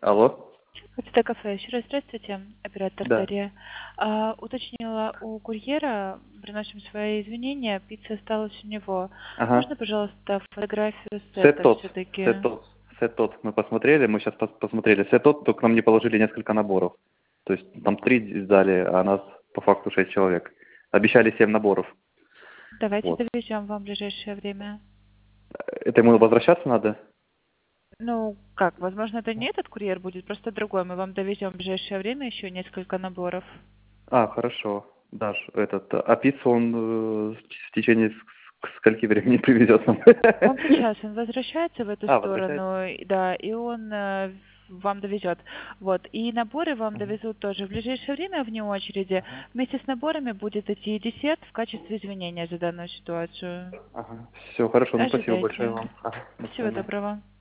Алло? ХТТ кафе. Еще раз здравствуйте, оператор Да. Дарья. Уточнила у курьера, приносим свои извинения, пицца осталась у него. Ага. Можно, пожалуйста, фотографию Сет сета тот. все-таки? Сет тот. Сет тот. Мы посмотрели, мы сейчас посмотрели. Сет тот, только нам не положили несколько наборов. То есть там 3 сдали, а нас по факту 6 человек. Обещали 7 наборов. Давайте Вот. довезем вам в ближайшее время. Это ему возвращаться надо? Ну, как, возможно, это не этот курьер будет, просто другой. Мы вам довезем в ближайшее время еще несколько наборов. А, хорошо. Даш, а пиццу он в течение скольки времени привезет нам? Он сейчас, он возвращается в эту А, возвращается? сторону, да, и он вам довезет. Вот. И наборы вам Ага. довезут тоже в ближайшее время вне очереди. Ага. Вместе с наборами будет идти десерт в качестве извинения за данную ситуацию. Ага. Все, хорошо. Ну, спасибо большое Ожидайте. вам. Ага. До Всего свидания. доброго.